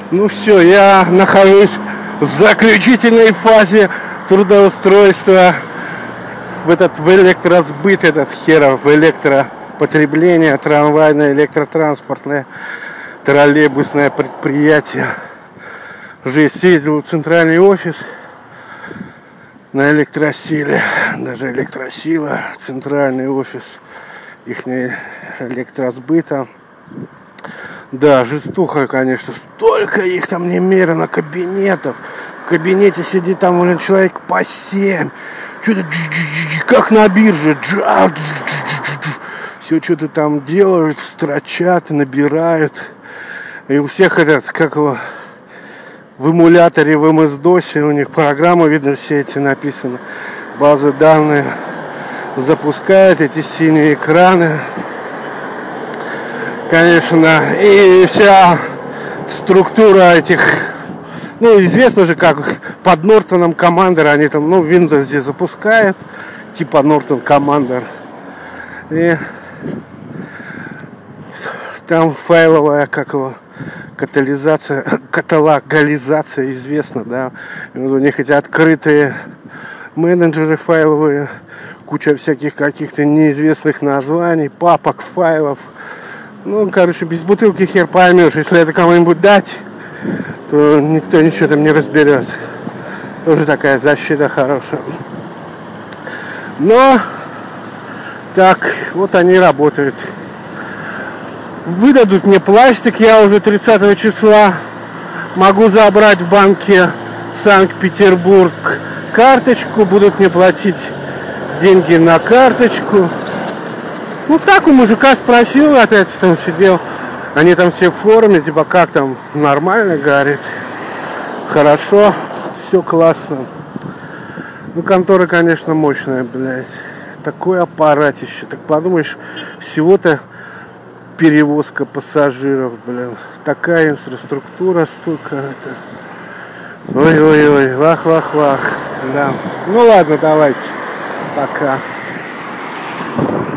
Ну все, я нахожусь в заключительной фазе трудоустройства в электросбыт, этот херов, в электропотребление, трамвайное, электротранспортное, троллейбусное предприятие. Уже съездил в центральный офис на электросиле, даже электросила, центральный офис их электросбыта. Да, жестуха, конечно, столько их там немерено, кабинетов. В кабинете сидит там уже человек по 7. Что-то как на бирже. Все что-то там делают, строчат, набирают. И у всех этот, как его, в эмуляторе, в MS-DOS, у них программа, видно, все эти написаны. Базы данных запускают, эти синие экраны. Конечно, и вся структура этих, ну, известно же, как под Norton Commander, они там, ну, Windows здесь запускают, типа Norton Commander. И там файловая, как его, каталогализация, известно, да. И вот у них эти открытые менеджеры файловые, куча всяких каких-то неизвестных названий, папок, файлов. Ну, короче, без бутылки хер поймешь. Если это кому-нибудь дать, то никто ничего там не разберет. Тоже такая защита хорошая. Но так, вот они работают. Выдадут мне пластик, я уже 30 числа могу забрать в банке Санкт-Петербург карточку, будут мне платить деньги на карточку. Ну так у мужика спросил, опять там сидел, они там все в форме, типа как там, нормально, говорит, хорошо, все классно. Ну контора, конечно, мощная, блядь, такой аппаратище, так подумаешь, всего-то перевозка пассажиров, блин, такая инфраструктура, столько это. Ой-ой-ой, вах-вах-вах, да. Ну ладно, давайте, пока.